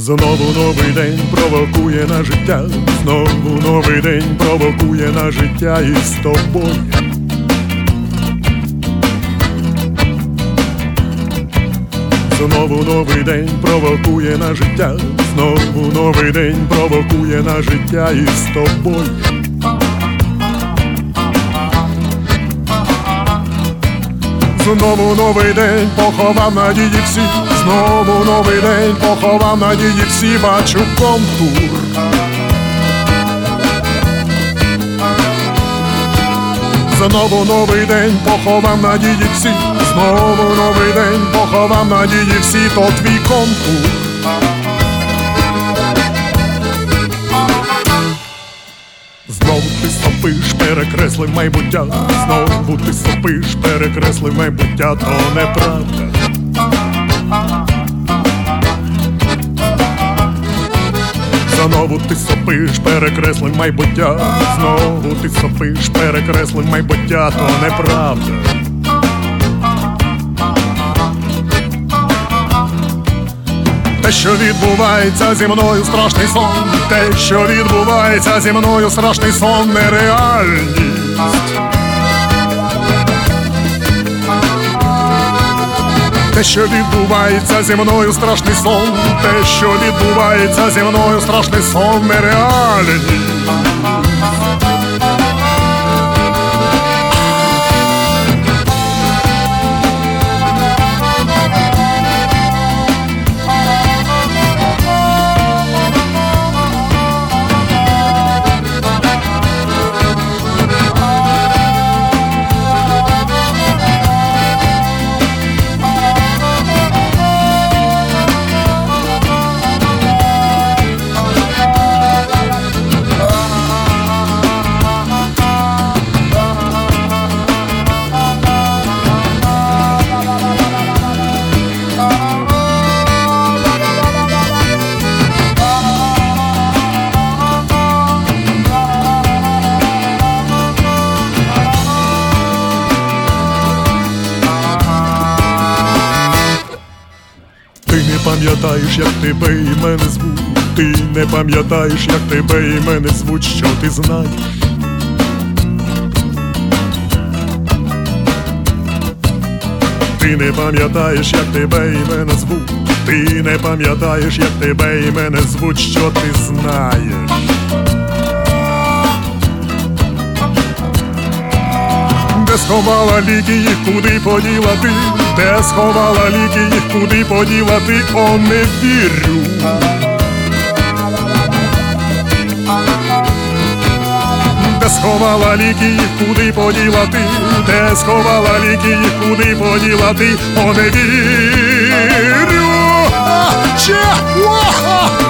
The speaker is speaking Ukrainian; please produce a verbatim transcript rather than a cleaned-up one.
Знову новий день провокує на життя, знову новий день провокує на життя із тобою. Знову новий день провокує на життя, знову новий день провокує на життя із тобою. Знову новий день поховав надії всі, знову новий день поховав надії всі, бачу контур. Знову новий день поховав надії всі, знову новий день поховав надії всі, то твій контур. Знову ти сопиш, перекреслив майбуття, знову ти сопиш, перекреслив майбуття, то неправда. Знову ти сопиш, перекреслив майбуття, знову ти сопиш, перекреслив майбуття, то неправда. Те, що відбувається зі мною, страшний сон, те, що відбувається зі мною, страшний сон, нереальність. Те, що відбувається зі мною, страшний сон, те, що відбувається зі мною, страшний сон, нереальність. Ти не пам'ятаєш, як тебе і мене звуть, ти не пам'ятаєш, як тебе і мене звуть, що ти знаєш. Ти не пам'ятаєш, як тебе і мене звуть, ти не пам'ятаєш, як тебе і мене звуть, що ти знаєш. Де сховала ліки, їх куди поділа ти? Де сховала ліки, їх куди поділа ти? О, не вірю. Де сховала ліки, їх куди поділа ти? Де сховала ліки, їх куди поділа ти? О, не вірю. А, че?